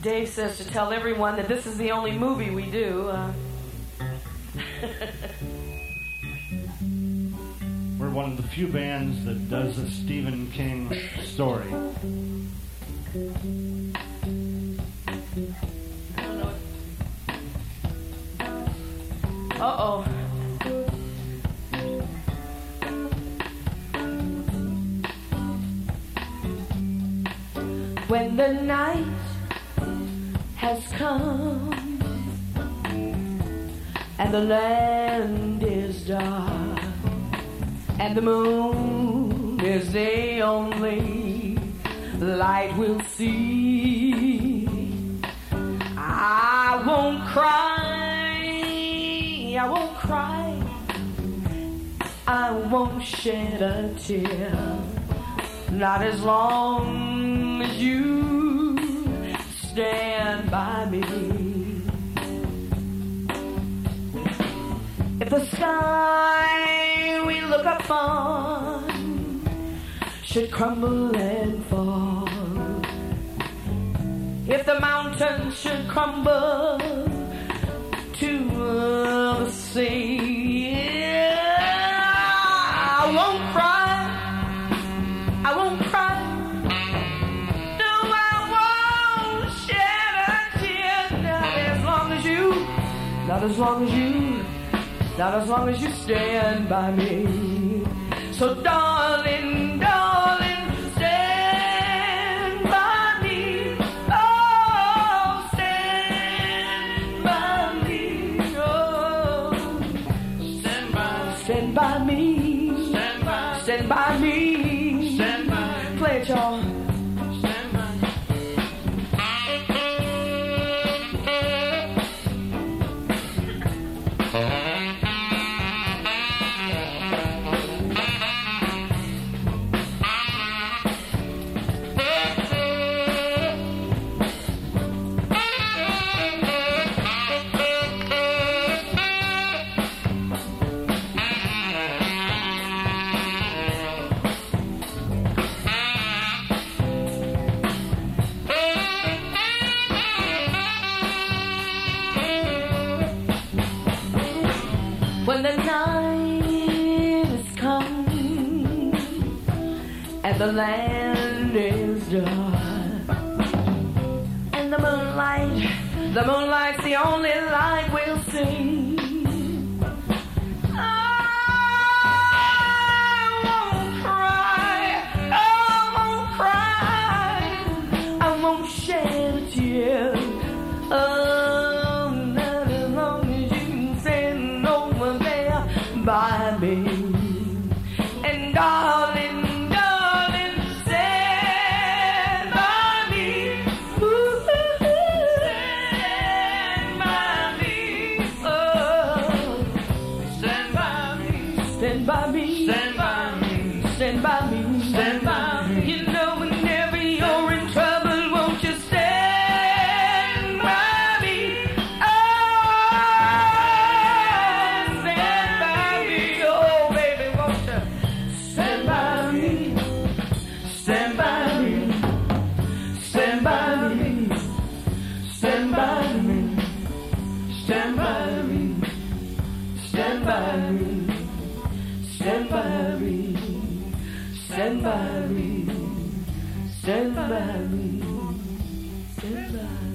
Dave says to tell everyone that this is the only movie we do. We're one of the few bands that does a Stephen King story. Uh-oh. When the night has come and the land is dark and the moon is the only light we'll see, I won't cry, I won't cry, I won't shed a tear, not as long as you stand by me. If the sky we look upon should crumble and fall, if the mountains should crumble to the sea, I won't cry, I won't cry, no, I won't shed a tear, not as long as you, not as long as you, not as long as you stand by me. So darling, darling, stand by me. Oh, stand by me. Oh, stand by me. Stand by me. Stand by. Play it, y'all. Stand by. When the night has come and the land is dark and the moonlight's the only light we'll see, I won't cry, I won't shed a tear. By me, and darling, darling, stand by me. Ooh, stand by me. Oh, stand by me. Stand by me. Stand by me. Stand by me. Stand by me. You know, whenever you're in trouble, won't you stand by me? Oh, stand by me. Stand by me, stand by me, stand by me, stand by me, stand by me, stand by me, stand by me, stand by me, stand by me.